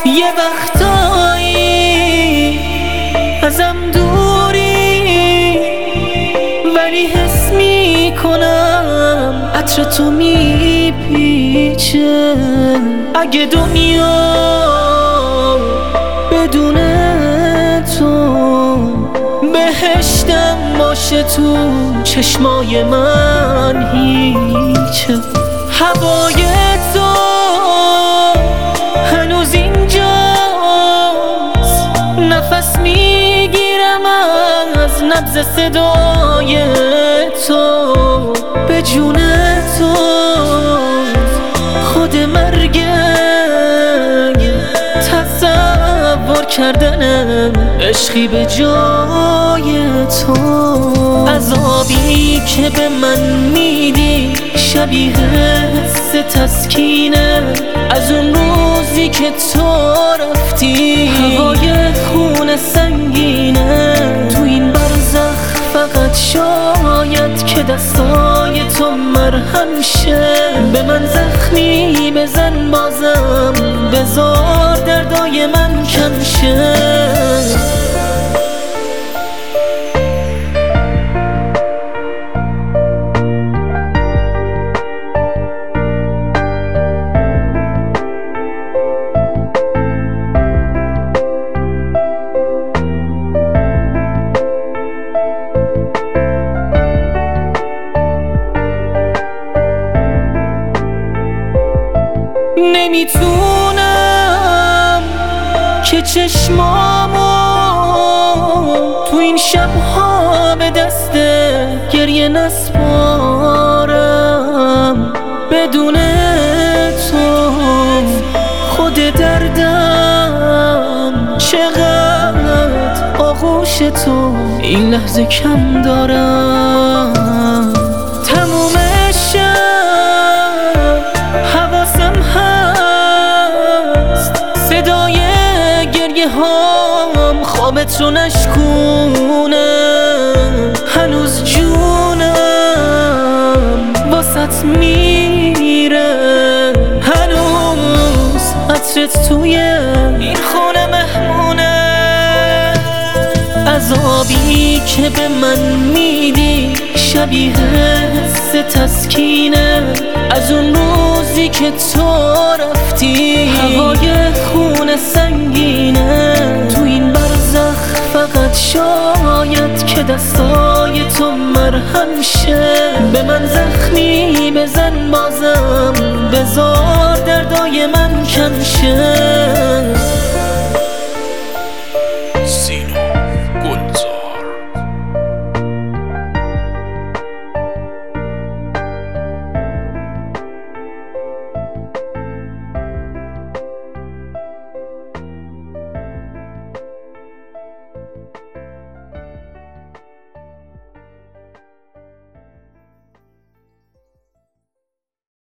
یه وقتایی ازم دوری، ولی حس میکنم عطر تو میپیچه. اگه دنیا بدون تو بهشتم باشه، تو چشمای من هیچه. هوای تو هنوز اینجاست، نفس میگیرم از نبض صدای تو. به جون تو خود مرگ تصور کردنم، عشقی به جای تو. عذابی که به من میدی شبیه حس تسکینه، از اون روزی که تو رفتی هوای خون سنگینه. تو این برزخ فقط شاید که دستای تو مرهم شه. به من زخمی بزن بازم، بذار دردای من کم شه. نمیتونم که چشمامو تو این شبها به دست گریه نسپارم. بدون تو خود دردم چقدر آغوش تو این لحظه کم دارم. تموم شب حواسم هست صدای گریه هام خوابت رو نشکونه. هنوز جونم واسط میره، هنوز عطرت توی این خونه مهمونه. عذابی که به من میدی شبیه حس تسکینه، از اون روزی که تو رفتی هوای خون سنگینه. تو این برزخ فقط شاید که دستای تو مرهم شه. به من زخمی بزن بازم، بذار دردای من کم شه.